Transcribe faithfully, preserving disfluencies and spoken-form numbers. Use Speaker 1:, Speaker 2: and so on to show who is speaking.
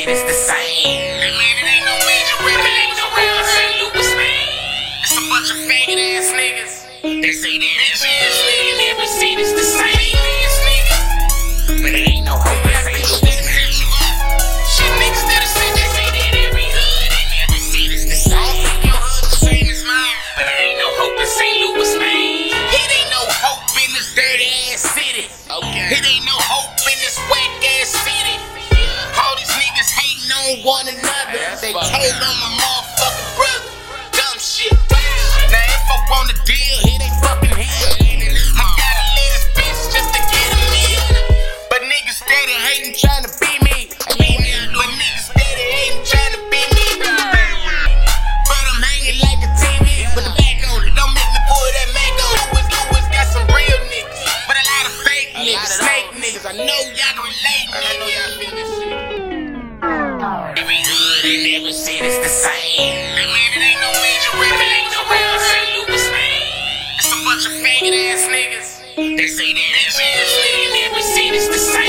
Speaker 1: city's the same. And man, it ain't no major rap, it ain't no real Saint Louis, man. It's a bunch of faggot ass niggas. They say that every city and every city's the same ass niggas. But it ain't no hope in Saint Louis. Shit niggas that are sick, they say that every hood and every city's the same. I don't think your hood the same as mine. But it ain't no hope in Saint Louis, man. It ain't no hope in this dirty ass city. Okay. It ain't no hope in this whack ass city. All these niggas hating on one another. They told on my motherfucking brother. Dumb shit. Now if I want a deal, hit they fucking head. I gotta let his bitch just to get a meal. But niggas steady hating, trying to be me. But niggas steady hating, trying to be me. But I'm hanging like a T V with the back on it. Don't make me pull that Mac on it. Louis, Louis got some real niggas, but a lot of fake niggas, snake niggas. I know y'all can relate, nigga. I know y'all feel this shit. Every hood and every city's the same. And man, it ain't no major rap, it ain't no real Saint Louis, man. It's a bunch of faggot ass niggas. They say that every city and every city's the same.